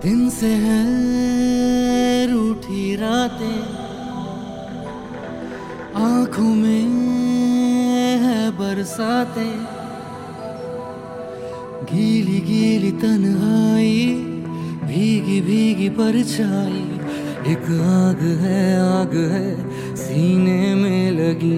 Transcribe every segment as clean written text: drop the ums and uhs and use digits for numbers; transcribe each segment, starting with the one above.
दिन से है रूठी रातें, आंखों में है बरसातें, गीली गीली तन्हाई, भीगी भीगी परछाई, एक आग है सीने में लगी।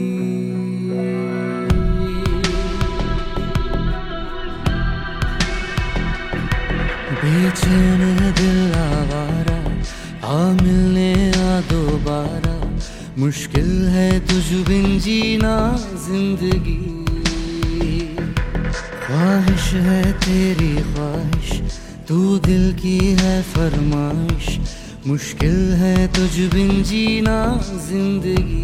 बेचैन है दिल आवारा, आ मिलने आ दोबारा, मुश्किल है तुझ बिन जीना जिंदगी। ख्वाहिश है तेरी ख्वाहिश, तू दिल की है फरमाइश, मुश्किल है तुझ बिन जीना जिंदगी।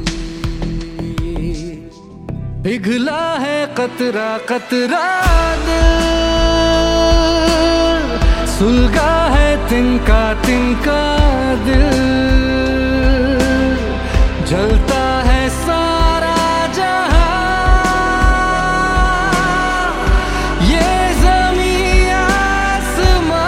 पिघला है कतरा कतरा दिल, सुलगा है तिनका तिनका दिल, जलता है सारा जहां, ये ज़मीं आसमां।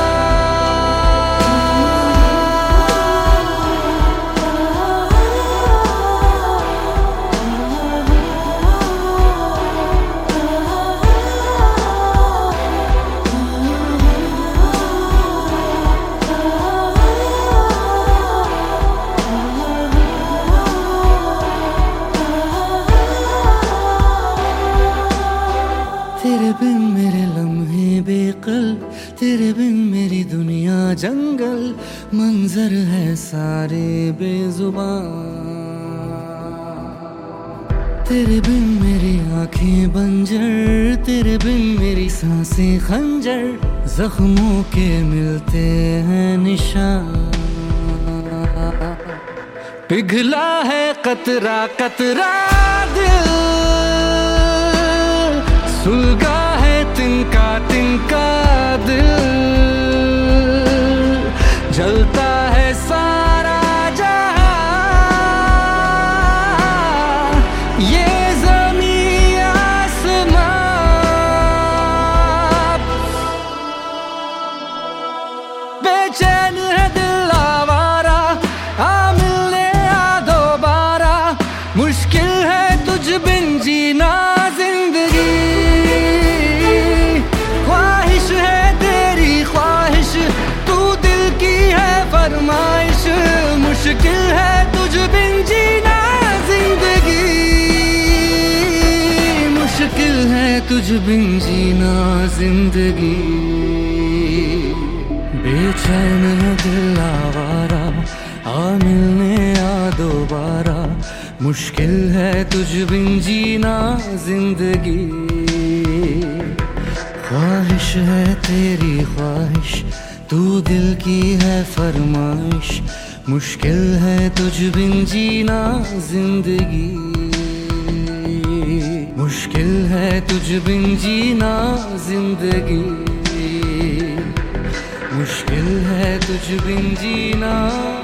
तेरे बिन मेरे लम्हे बेकल, तेरे बिन मेरी दुनिया जंगल, मंजर है सारे बेजुबान। तेरे बिन मेरी आंखें बंजर, तेरे बिन मेरी सांसें खंजर, जख्मों के मिलते हैं निशान। पिघला है कतरा कतरा दिल, सुलगा है तिनका तिनका दिल, जलता है सारा जहां, ये ज़मीं आसमां। बेचैन है दिल आवारा, आ मिलने आ दोबारा, मुश्किल है तुझ बिन जीना जिंदगी। मुश्किल है तुझ बिन जीना जिंदगी, मुश्किल है तुझ बिन जीना जिंदगी। बेचैन है दिल आवारा, आ मिलने आ दोबारा, मुश्किल है तुझ बिन जीना जिंदगी। ख्वाहिश है तेरी ख्वाहिश, तू दिल की है फरमाइश, मुश्किल है तुझ बिन जीना जिंदगी। मुश्किल है तुझ बिन जीना जिंदगी, मुश्किल है तुझ बिन जीना।